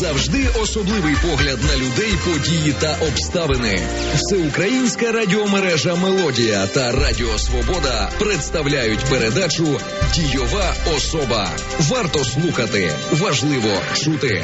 завжди особливий погляд на людей, події та обставини. Всеукраїнська радіомережа «Мелодія» та Радіо Свобода представляють передачу «Дійова особа». Варто слухати, важливо чути.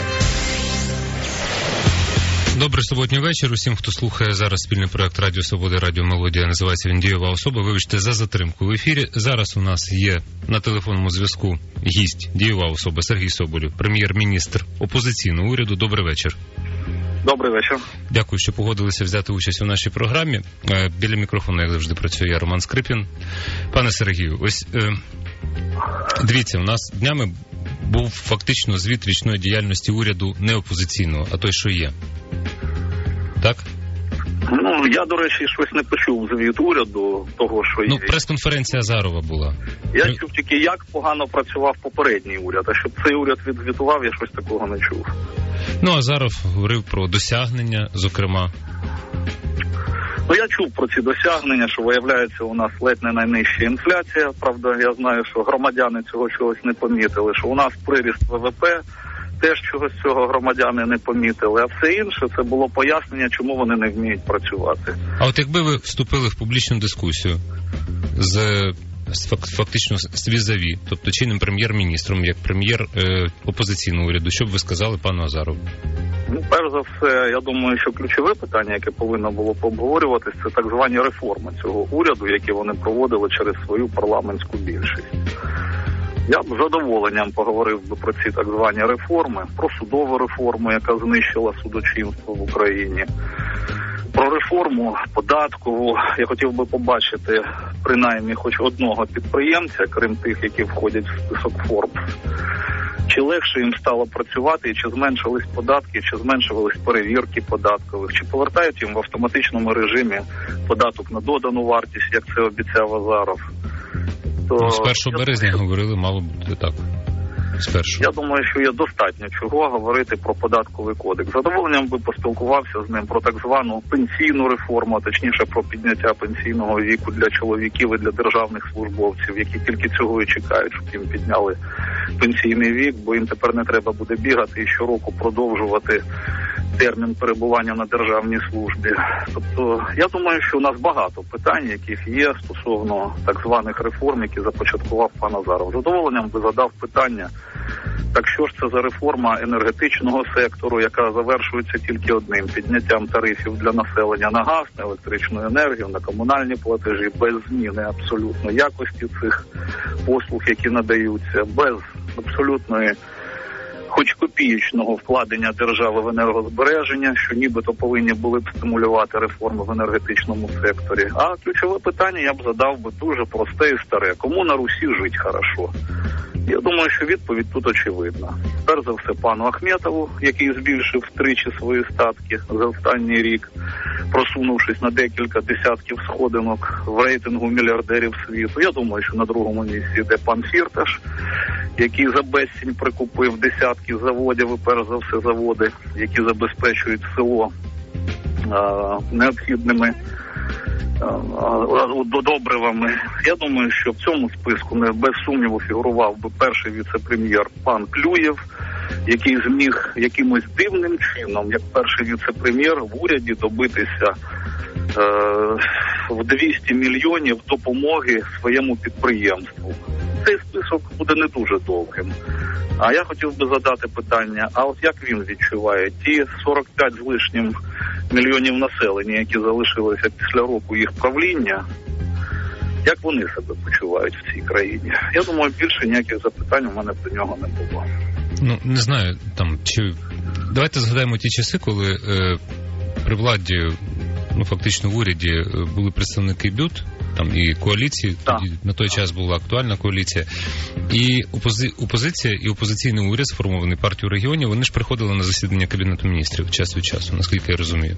Добрий суботній вечір усім, хто слухає зараз спільний проект Радіо Свобода, Радіо Мелодія. Називається він «Дійова особа». Вибачте за затримку в ефірі. Зараз у нас є на телефонному зв'язку гість, дійова особа Сергій Соболєв, прем'єр-міністр опозиційного уряду. Добрий вечір. Добрий вечір. Дякую, що погодилися взяти участь у нашій програмі. Біля мікрофону, як завжди, працює я, Роман Скрипін. Пане Сергію, ось дивіться, у нас днями був фактично звіт річної діяльності уряду не опозиційного, а той, що є. Так? Ну, я, до речі, щось не почув звіт уряду того, що є. Ну, прес-конференція Азарова була. Я чув тільки, як погано працював попередній уряд, а щоб цей уряд відзвітував, я щось такого не чув. Ну, Азаров говорив про досягнення, зокрема. Ну, я чув про ці досягнення, що виявляється у нас ледь не найнижча інфляція. Правда, я знаю, що громадяни цього чогось не помітили, що у нас приріст ВВП, теж чогось цього громадяни не помітили, а все інше це було пояснення, чому вони не вміють працювати. А от якби ви вступили в публічну дискусію фактично з візаві, тобто чинним прем'єр-міністром, як прем'єр опозиційного уряду, що б ви сказали пану Азарову? Ну, перш за все, я думаю, що ключове питання, яке повинно було пообговорюватись, це так звані реформи цього уряду, які вони проводили через свою парламентську більшість. Я б з задоволенням поговорив би про ці так звані реформи, про судову реформу, яка знищила судочинство в Україні, про реформу податкову. Я хотів би побачити принаймні хоч одного підприємця, крім тих, які входять в список Forbes. Чи легше їм стало працювати, і чи зменшились податки, чи зменшувались перевірки податкових, чи повертають їм в автоматичному режимі податок на додану вартість, як це обіцяв Азаров. То з 1 березня говорили, мало бути так. Я думаю, що є достатньо чого говорити про податковий кодекс. Задоволенням би поспілкувався з ним про так звану пенсійну реформу, а точніше про підняття пенсійного віку для чоловіків і для державних службовців, які тільки цього і чекають, щоб їм підняли пенсійний вік, бо їм тепер не треба буде бігати і щороку продовжувати термін перебування на державній службі. Тобто, я думаю, що у нас багато питань, яких є стосовно так званих реформ, які започаткував пан Азаров. Задоволенням би задав питання, так що ж це за реформа енергетичного сектору, яка завершується тільки одним – підняттям тарифів для населення на газ, на електричну енергію, на комунальні платежі, без зміни абсолютно якості цих послуг, які надаються, без абсолютної хоч копієчного вкладення держави в енергозбереження, що нібито повинні були б стимулювати реформи в енергетичному секторі. А ключове питання я б задав би дуже просте і старе. Кому на Русі жить хорошо? Я думаю, що відповідь тут очевидна. Перш за все пану Ахметову, який збільшив втричі свої статки за останній рік, просунувшись на декілька десятків сходинок в рейтингу мільярдерів світу. Я думаю, що на другому місці йде пан Фірташ, який за безцінь прикупив десятки заводів і перш за все заводи, які забезпечують село необхідними добривами. Я думаю, що в цьому списку без сумніву фігурував би перший віце-прем'єр пан Клюєв, який зміг якимось дивним чином, як перший віце-прем'єр в уряді, добитися в 200 мільйонів допомоги своєму підприємству. Цей список буде не дуже довгим. А я хотів би задати питання, а от як він відчуває ті 45 з лишнім мільйонів населення, які залишилися після року їх правління, як вони себе почувають в цій країні? Я думаю, більше ніяких запитань у мене до нього не було. Ну, не знаю, давайте згадаємо ті часи, коли при владі, фактично в уряді були представники БЮТ, там і коаліції, тоді на той час була актуальна коаліція, і опозиція і опозиційний уряд, сформований партією регіонів, вони ж приходили на засідання Кабінету міністрів час від часу, наскільки я розумію.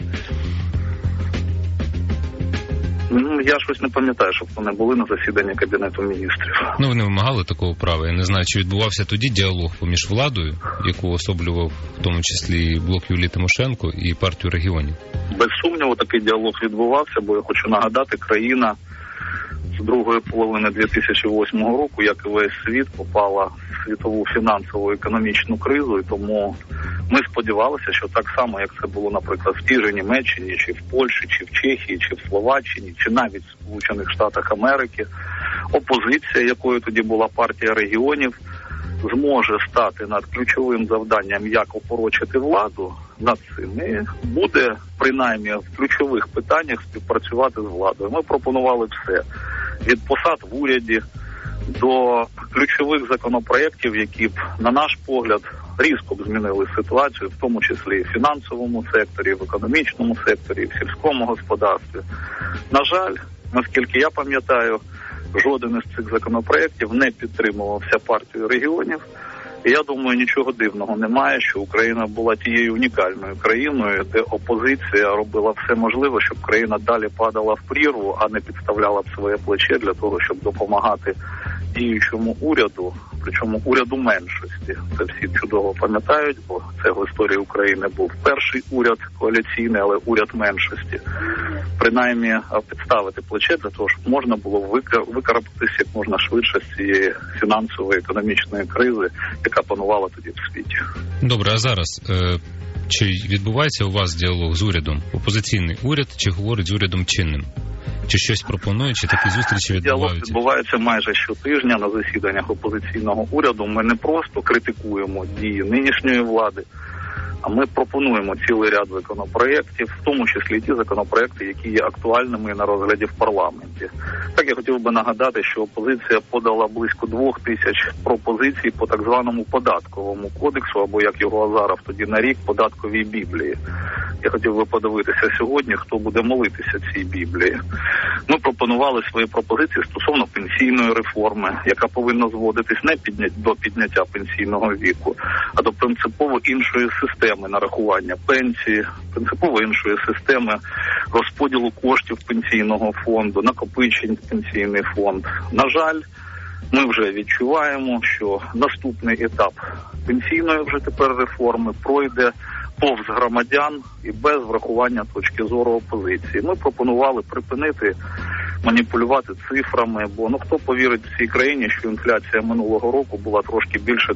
Я щось не пам'ятаю, щоб вони були на засіданні Кабінету міністрів. Вони вимагали такого права. Я не знаю, чи відбувався тоді діалог поміж владою, яку особлював в тому числі блок Юлії Тимошенко, і партію регіонів. Без сумніву такий діалог відбувався, бо я хочу нагадати, країна з другої половини 2008 року, як і весь світ, попала в світову фінансову економічну кризу, і тому ми сподівалися, що так само, як це було, наприклад, в тій же Німеччині, чи в Польщі, чи в Чехії, чи в Словаччині, чи навіть в Сполучених Штатах Америки, опозиція, якою тоді була партія регіонів, зможе стати над ключовим завданням, як опорочити владу, над цим, і буде, принаймні, в ключових питаннях співпрацювати з владою. Ми пропонували все. Від посад в уряді до ключових законопроєктів, які б, на наш погляд, різко б змінили ситуацію, в тому числі і в фінансовому секторі, в економічному секторі, в сільському господарстві. На жаль, наскільки я пам'ятаю, жоден із цих законопроєктів не підтримувався партією регіонів. І я думаю, нічого дивного немає, що Україна була тією унікальною країною, де опозиція робила все можливе, щоб країна далі падала в прірву, а не підставляла б своє плече для того, щоб допомагати діючому уряду, причому уряду меншості. Це всі чудово пам'ятають, бо це в історії України був перший уряд коаліційний, але уряд меншості. Принаймні підставити плече для того, щоб можна було викарабкатися як можна швидше з цієї фінансової, економічної кризи, яка панувала тоді в світі. Добре, а зараз чи відбувається у вас діалог з урядом? Опозиційний уряд чи говорить з урядом чинним? Чи щось пропонує, чи такі зустрічі відбуваються? Діалог відбувається майже щотижня на засіданнях опозиційного уряду. Ми не просто критикуємо дії нинішньої влади, а ми пропонуємо цілий ряд законопроєктів, в тому числі ті законопроєкти, які є актуальними на розгляді в парламенті. Так, я хотів би нагадати, що опозиція подала близько 2000 пропозицій по так званому податковому кодексу, або, як його Азаров тоді нарік, податковій Біблії. Я хотів би подивитися сьогодні, хто буде молитися цій Біблії. Ми пропонували свої пропозиції стосовно пенсійної реформи, яка повинна зводитись не до підняття пенсійного віку, а до принципово іншої системи нарахування пенсії, принципово іншої системи розподілу коштів пенсійного фонду, накопичень в пенсійний фонд. На жаль, ми вже відчуваємо, що наступний етап пенсійної вже тепер реформи пройде повз громадян і без врахування точки зору опозиції. Ми пропонували припинити маніпулювати цифрами, бо хто повірить в цій країні, що інфляція минулого року була трошки більше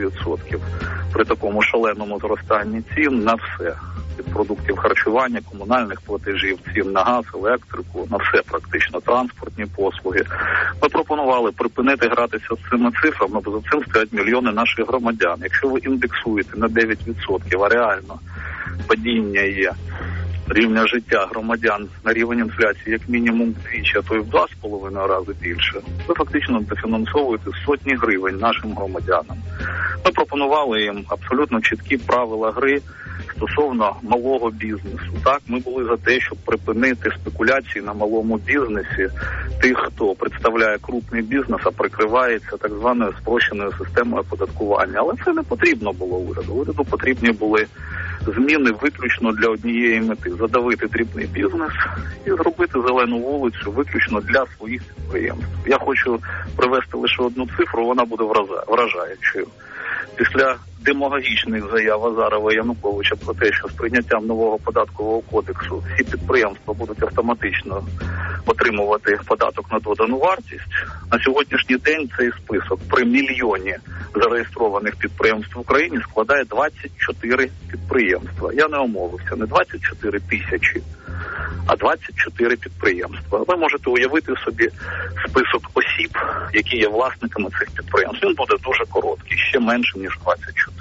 9%. При такому шаленому зростанні цін на все. Від продуктів харчування, комунальних платежів, цін на газ, електрику, на все практично, транспортні послуги. Ми пропонували припинити гратися з цими цифрами, бо за цим стоять мільйони наших громадян. Якщо ви індексуєте на 9%, а реально падіння є рівня життя громадян на рівень інфляції як мінімум вдвічі, а то й в 2,5 рази більше, ви фактично дофінансовуєте сотні гривень нашим громадянам. Ми пропонували їм абсолютно чіткі правила гри стосовно малого бізнесу. Так, ми були за те, щоб припинити спекуляції на малому бізнесі тих, хто представляє крупний бізнес, а прикривається так званою спрощеною системою оподаткування. Але це не потрібно було уряду. Уряду потрібні були зміни виключно для однієї мети – задавити дрібний бізнес і зробити зелену вулицю виключно для своїх підприємств. Я хочу привести лише одну цифру, вона буде вражаючою. Після демагогічних заяв Азарова і Януковича про те, що з прийняттям нового податкового кодексу всі підприємства будуть автоматично отримувати податок на додану вартість, на сьогоднішній день цей список при мільйоні зареєстрованих підприємств в Україні складає 24 підприємства. Я не омовився, не 24 тисячі, а 24 підприємства. Ви можете уявити собі список осіб, які є власниками цих підприємств. Він буде дуже короткий, ще менше, ніж 24.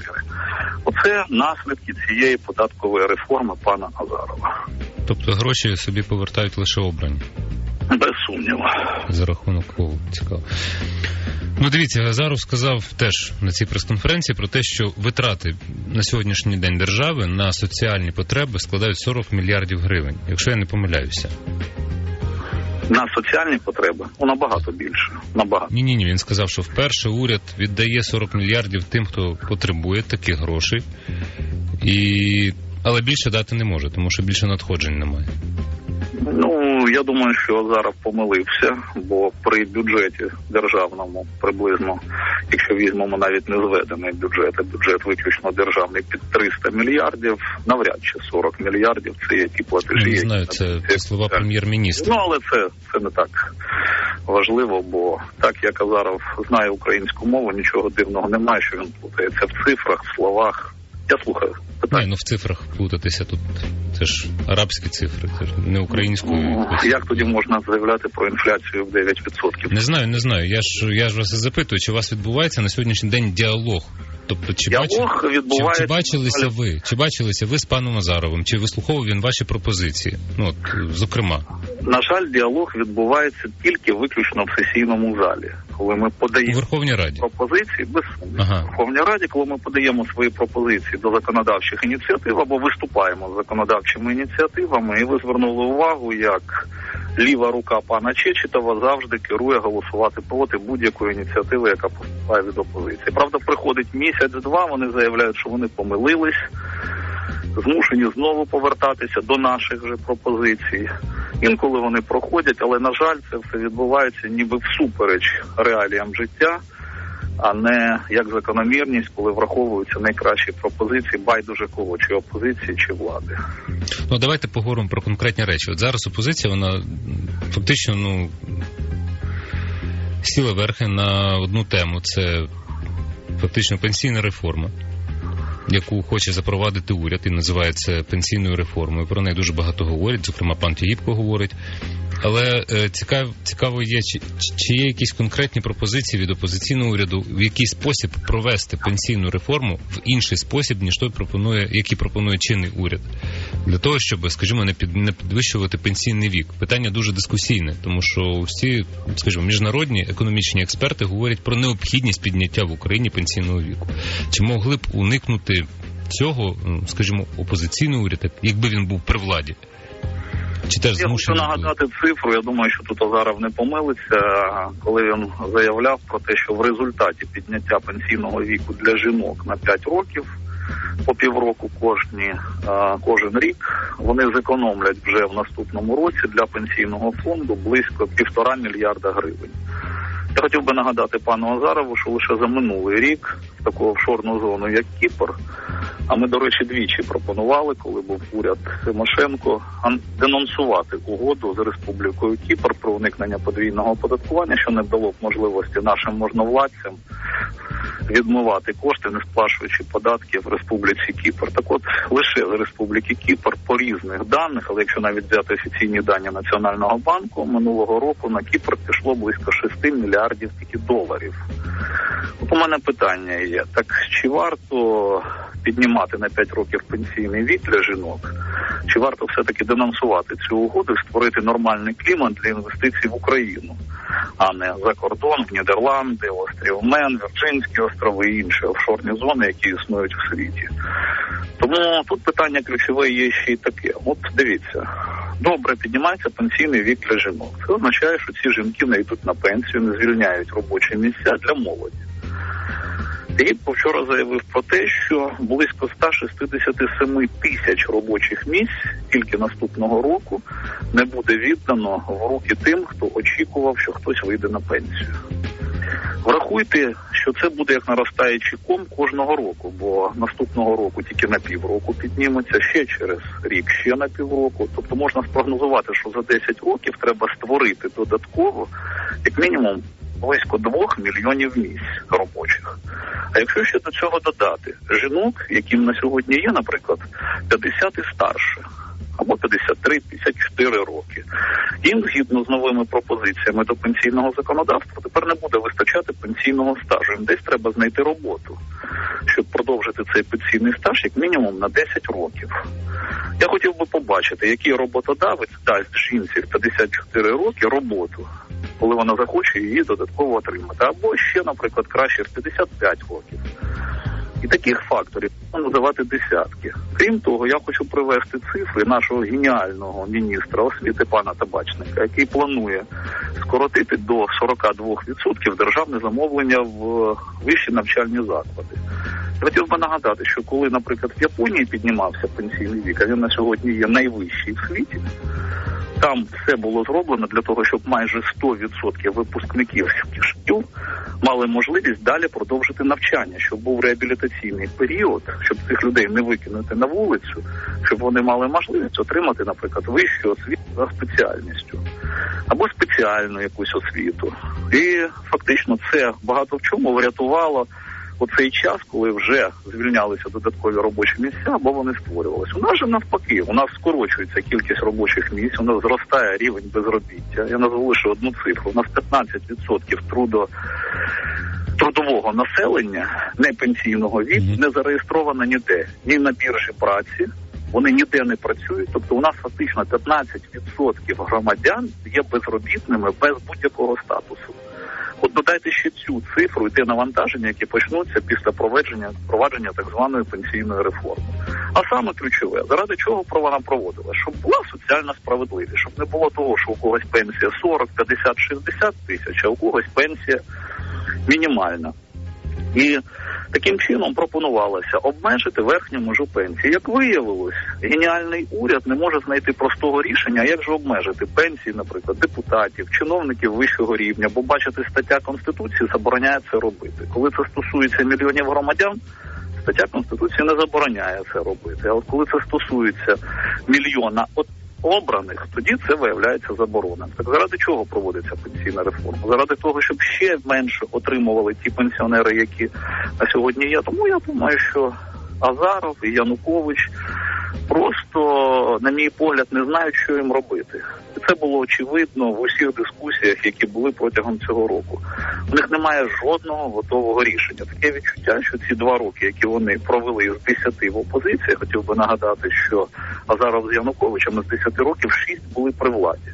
Оце наслідки цієї податкової реформи пана Азарова. Тобто гроші собі повертають лише обрані? Без сумніву. За рахунок кого? Цікаво. Дивіться, Азаров сказав теж на цій прес-конференції про те, що витрати на сьогоднішній день держави на соціальні потреби складають 40 мільярдів гривень, якщо я не помиляюся. На соціальні потреби? Набагато більше. Набагато. Ні, він сказав, що вперше уряд віддає 40 мільярдів тим, хто потребує таких грошей, але більше дати не може, тому що більше надходжень немає. Я думаю, що Азаров помилився, бо при бюджеті державному приблизно, якщо візьмемо навіть не зведений бюджет, а бюджет виключно державний під 300 мільярдів, навряд чи 40 мільярдів це є ті платежі. Я не знаю, це слова прем'єр-міністра. Але це не так важливо, бо так як Азаров знає українську мову, нічого дивного немає, що він плутається в цифрах, в словах. Я слухаю. Питання. Ні, в цифрах плутатися тут. Це ж арабські цифри, це ж не українською. Як тоді можна заявляти про інфляцію в 9%? Не знаю. Я ж вас запитую, чи у вас відбувається на сьогоднішній день діалог? Тобто, чи бачилися ви з паном Азаровим? Чи вислуховував він ваші пропозиції? Зокрема. На жаль, діалог відбувається тільки виключно в сесійному залі. Коли ми подаємо Верховній Раді пропозиції, без сумніву. В Верховній Раді, коли ми подаємо свої пропозиції до законодавчих ініціатив або виступаємо з законодавчими ініціативами, і ви звернули увагу, як ліва рука пана Чечетова завжди керує голосувати проти будь-якої ініціативи, яка поступає від опозиції. Правда, приходить місяць-два, вони заявляють, що вони помилились, змушені знову повертатися до наших же пропозицій. Інколи вони проходять, але, на жаль, це все відбувається ніби всупереч реаліям життя, а не як закономірність, коли враховуються найкращі пропозиції байдуже кого, чи опозиції, чи влади. Давайте поговоримо про конкретні речі. От зараз опозиція, вона фактично, сіла верхи на одну тему. Це фактично пенсійна реформа, яку хоче запровадити уряд і називає це пенсійною реформою. Про неї дуже багато говорять, зокрема пан Тігіпко говорить. Але цікаво є, чи є якісь конкретні пропозиції від опозиційного уряду, в який спосіб провести пенсійну реформу в інший спосіб, ніж той який пропонує чинний уряд. Для того, щоб, скажімо, не підвищувати пенсійний вік. Питання дуже дискусійне, тому що всі, скажімо, міжнародні економічні експерти говорять про необхідність підняття в Україні пенсійного віку. Чи могли б уникнути цього, скажімо, опозиційний уряд, якби він був при владі? Я хочу нагадати цифру, я думаю, що тут Азаров не помилиться, коли він заявляв про те, що в результаті підняття пенсійного віку для жінок на 5 років, по півроку кожен рік, вони зекономлять вже в наступному році для пенсійного фонду близько 1,5 мільярда гривень. Я хотів би нагадати пану Азарову, що лише за минулий рік в таку офшорну зону, як Кіпр, а ми, до речі, двічі пропонували, коли був уряд Тимошенко, денонсувати угоду з Республікою Кіпр про уникнення подвійного оподаткування, що не дало б можливості нашим можновладцям відмивати кошти, не сплачуючи податки в Республіці Кіпр. Так от, лише з Республіки Кіпр по різних даних, але якщо навіть взяти офіційні дані Національного банку, минулого року на Кіпр пішло близько 6 мільярдів тільки доларів. От у мене питання є, так чи варто піднімати на 5 років пенсійний вік для жінок, чи варто все-таки денонсувати цю угоду і створити нормальний клімат для інвестицій в Україну, а не за кордон, в Нідерланди, острів Мен, Вірджинські острови і інші офшорні зони, які існують в світі. Тому тут питання ключове є ще й таке. От дивіться, добре, піднімається пенсійний вік для жінок. Це означає, що ці жінки не йдуть на пенсію, не звільняють робочі місця для молоді. Тігіпко вчора заявив про те, що близько 167 тисяч робочих місць тільки наступного року не буде віддано в руки тим, хто очікував, що хтось вийде на пенсію. Врахуйте, що це буде як наростаючий ком кожного року, бо наступного року тільки на півроку підніметься, ще через рік ще на півроку. Тобто можна спрогнозувати, що за 10 років треба створити додатково, як мінімум, близько 2 мільйонів місць робочих. А якщо ще до цього додати жінок, яким на сьогодні є, наприклад, 50 і старше, або 53-54 роки, їм, згідно з новими пропозиціями до пенсійного законодавства, тепер не буде вистачати пенсійного стажу. Їм десь треба знайти роботу, щоб продовжити цей пенсійний стаж як мінімум на 10 років. Я хотів би побачити, який роботодавець дасть жінці в 54 роки роботу, коли вона захоче її додатково отримати. Або ще, наприклад, краще в 55 років. І таких факторів можна називати десятки. Крім того, я хочу привести цифри нашого геніального міністра освіти пана Табачника, який планує скоротити до 42% державне замовлення в вищі навчальні заклади. Я хотів би нагадати, що коли, наприклад, в Японії піднімався пенсійний вік, а він на сьогодні є найвищий в світі, Там все було зроблено для того, щоб майже 100% випускників шкіл мали можливість далі продовжити навчання, щоб був реабілітаційний період, щоб цих людей не викинути на вулицю, щоб вони мали можливість отримати, наприклад, вищу освіту за спеціальністю або спеціальну якусь освіту. І фактично це багато в чому врятувало оцей час, коли вже звільнялися додаткові робочі місця, або вони створювалися. У нас же навпаки, у нас скорочується кількість робочих місць, у нас зростає рівень безробіття. Я назву лише одну цифру. У нас 15% трудового населення, не пенсійного віку, не зареєстровано ніде. Ні на біржі праці, вони ніде не працюють. Тобто у нас фактично 15% громадян є безробітними без будь-якого статусу. От додайте ще цю цифру і те навантаження, які почнуться після провадження так званої пенсійної реформи. А саме ключове, заради чого вона проводила? Щоб була соціальна справедливість, щоб не було того, що у когось пенсія 40, 50, 60 тисяч, а у когось пенсія мінімальна. І таким чином пропонувалося обмежити верхню межу пенсії. Як виявилось, геніальний уряд не може знайти простого рішення, як же обмежити пенсії, наприклад, депутатів, чиновників вищого рівня, бо, бачите, стаття Конституції забороняє це робити. Коли це стосується мільйонів громадян, стаття Конституції не забороняє це робити. А от коли це стосується мільйона обраних, тоді це виявляється забороненим. Так заради чого проводиться пенсійна реформа? Заради того, щоб ще менше отримували ті пенсіонери, які на сьогодні є. Тому я думаю, що Азаров і Янукович просто, на мій погляд, не знають, що їм робити. І це було очевидно в усіх дискусіях, які були протягом цього року. У них немає жодного готового рішення. Таке відчуття, що ці 2 роки, які вони провели з 10 в опозиції, хотів би нагадати, що Азаров з Януковичем з 10 років 6 були при владі.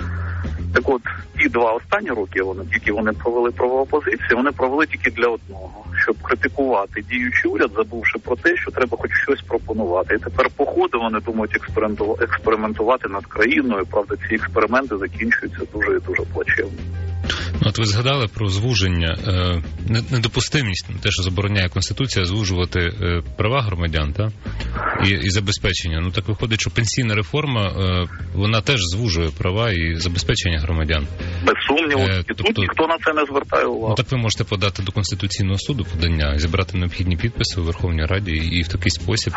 Так от, ті 2 останні роки, які вони провели в опозиції, вони провели тільки для одного, щоб критикувати діючий уряд, забувши про те, що треба хоч щось пропонувати. І тепер по ходу вони думають експериментувати над країною. Правда, ці експерименти закінчуються дуже і дуже плачевно. От ви згадали про звуження, недопустимість, те, що забороняє Конституція, звужувати права громадян, та? І забезпечення. Ну так виходить, що пенсійна реформа, вона теж звужує права і забезпечення громадян. Без сумніву, тут ніхто на це не звертає увагу. Ну так ви можете подати до Конституційного суду подання і зібрати необхідні підписи у Верховній Раді і в такий спосіб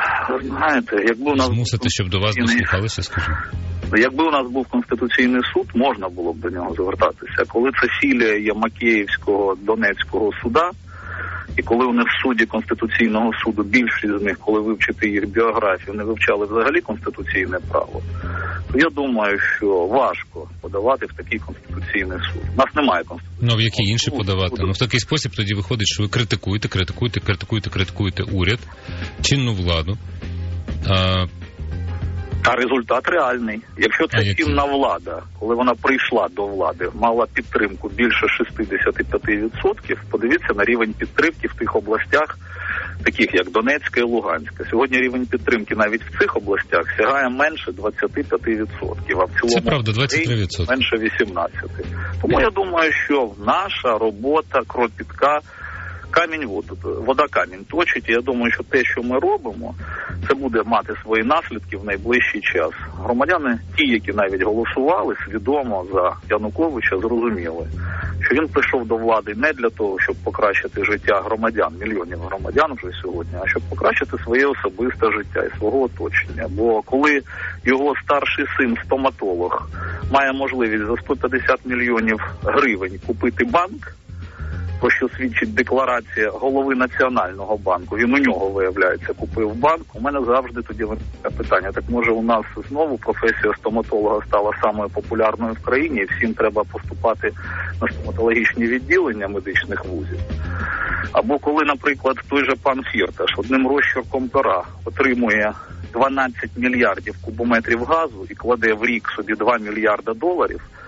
змусити, щоб до вас дослухалися, скажімо. Якби у нас був Конституційний суд, можна було б до нього звертатися. Коли це філія є Макіївського Донецького суда, і коли вони в суді Конституційного суду, більшість з них, коли вивчити їх біографію, не вивчали взагалі конституційне право, то я думаю, що важко подавати в такий Конституційний суд. У нас немає Конституційного суду. Ну, в який інший подавати? Ну, в такий спосіб тоді виходить, що ви критикуєте уряд, чинну владу. А результат реальний. Якщо це чинна влада, коли вона прийшла до влади, мала підтримку більше 65%, подивіться на рівень підтримки в тих областях, таких як Донецька і Луганська. Сьогодні рівень підтримки навіть в цих областях сягає менше 25%, а в цілому це правда, 23%. Менше 18%. Тому я думаю, що наша робота кропітка, вода камінь точить, і я думаю, що те, що ми робимо, це буде мати свої наслідки в найближчий час. Громадяни, ті, які навіть голосували свідомо за Януковича, зрозуміли, що він прийшов до влади не для того, щоб покращити життя громадян, мільйонів громадян вже сьогодні, а щоб покращити своє особисте життя і свого оточення. Бо коли його старший син, стоматолог, має можливість за 150 мільйонів гривень купити банк, про що свідчить декларація голови Національного банку, він у нього, виявляється, купив банк, у мене завжди тоді виникає питання, так може у нас знову професія стоматолога стала самою популярною в країні, і всім треба поступати на стоматологічні відділення медичних вузів? Або коли, наприклад, той же пан Фірташ одним розчерком пера отримує 12 мільярдів кубометрів газу і кладе в рік собі $2 мільярда,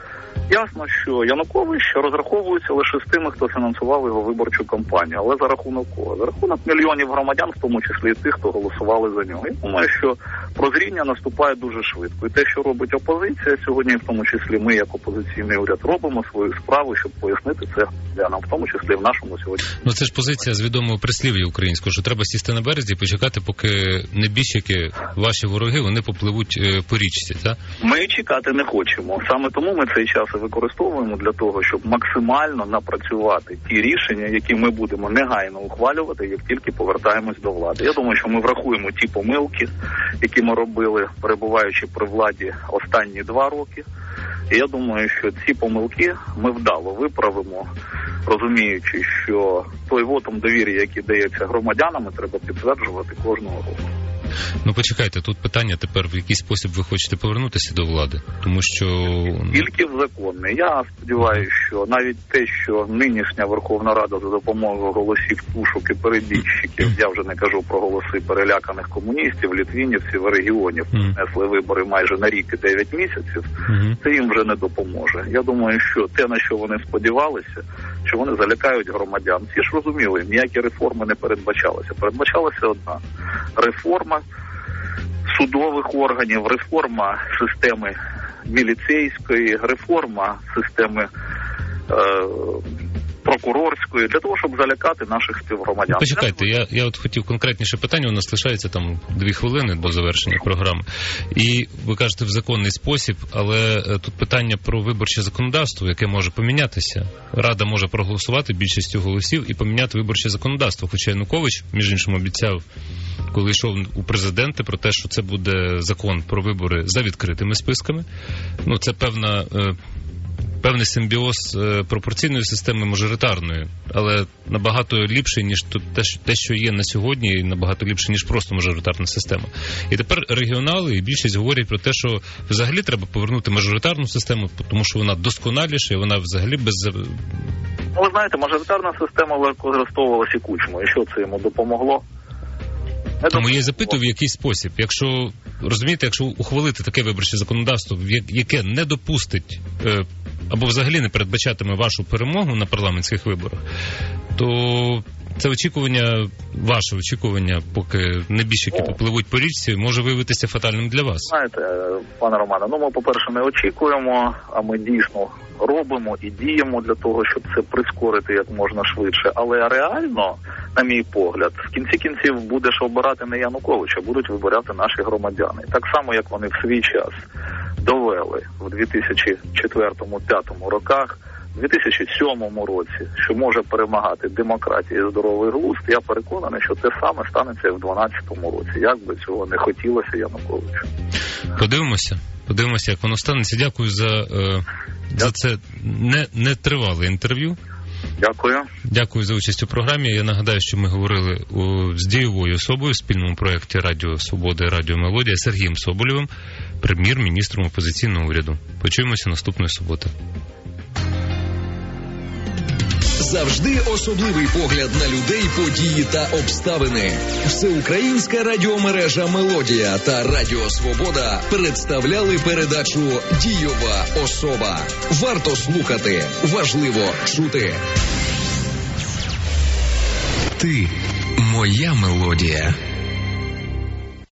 Ясно, що Янукович розраховується лише з тими, хто фінансував його виборчу кампанію. Але за рахунок кого? За рахунок мільйонів громадян, в тому числі і тих, хто голосували за нього. Я думаю, що прозріння наступає дуже швидко. І те, що робить опозиція сьогодні, в тому числі ми, як опозиційний уряд, робимо свою справу, щоб пояснити це громадянам, в тому числі в нашому сьогодні. Ну це ж позиція з відомого прислів'я українського, що треба сісти на березі і почекати, поки небіжчики, ваші вороги, вони попливуть по річці, так? Ми чекати не хочемо. Саме тому ми цей час використовуємо для того, щоб максимально напрацювати ті рішення, які ми будемо негайно ухвалювати, як тільки повертаємось до влади. Я думаю, що ми врахуємо ті помилки, які ми робили, перебуваючи при владі останні 2 роки. І я думаю, що ці помилки ми вдало виправимо, розуміючи, що той вотум довір'я, який дається громадянам, треба підтверджувати кожного року. Ну почекайте, тут питання тепер, в який спосіб ви хочете повернутися до влади, тому що... Тільки в законний. Я сподіваюся, що навіть те, що нинішня Верховна Рада за допомогою голосів пушок і перебіжчиків, я вже не кажу про голоси переляканих комуністів, літвінівців і регіонів, несли вибори майже на рік і 9 місяців, це їм вже не допоможе. Я думаю, що те, на що вони сподівалися, що вони залякають громадян. Всі ж розуміли, ніякі реформи не передбачалися. Передбачалася одна реформа судових органів, реформа системи міліцейської, реформа системи прокурорської, для того, щоб залякати наших співгромадян. Почекайте, я от хотів конкретніше питання, у нас лишається там 2 хвилини до завершення програми. І ви кажете в законний спосіб, але тут питання про виборче законодавство, яке може помінятися. Рада може проголосувати більшістю голосів і поміняти виборче законодавство. Хоча Янукович, між іншим, обіцяв, коли йшов у президенти, про те, що це буде закон про вибори за відкритими списками. Ну, це певний симбіоз пропорційної системи мажоритарної, але набагато ліпший, ніж те, що є на сьогодні, і набагато ліпше, ніж просто мажоритарна система. І тепер регіонали і більшість говорять про те, що взагалі треба повернути мажоритарну систему, тому що вона досконаліша, і вона взагалі без... Ну, ви знаєте, мажоритарна система використовувалася і Кучмою. І що це йому допомогло? Тому я запитую, в який спосіб. Якщо, розумієте, якщо ухвалити таке виборче законодавство, яке не допустить або взагалі не передбачатиме вашу перемогу на парламентських виборах, то це очікування, ваше очікування, поки небіжчики попливуть по річці, може виявитися фатальним для вас. Знаєте, пане Романе, ну ми, по-перше, не очікуємо, а ми дійсно робимо і діємо для того, щоб це прискорити як можна швидше. Але реально, на мій погляд, в кінці кінців будеш обирати не Януковича, будуть вибирати наші громадяни. Так само, як вони в свій час довели в 2004-2005 роках, у 2007 році, що може перемагати демократія і здоровий глузд, я переконаний, що те саме станеться і в 2012 році, як би цього не хотілося Януковичу. Подивимося, як воно станеться. Дякую за це нетривале інтерв'ю. Дякую. Дякую за участь у програмі. Я нагадаю, що ми говорили з дієвою особою в спільному проєкті Радіо Свобода і Радіо Мелодія Сергієм Соболєвим, прем'єр-міністром опозиційного уряду. Почуємося наступної суботи. Завжди особливий погляд на людей, події та обставини. Всеукраїнська радіомережа «Мелодія» та Радіо Свобода представляли передачу «Дієва особа». Варто слухати, важливо чути. Ти – моя мелодія.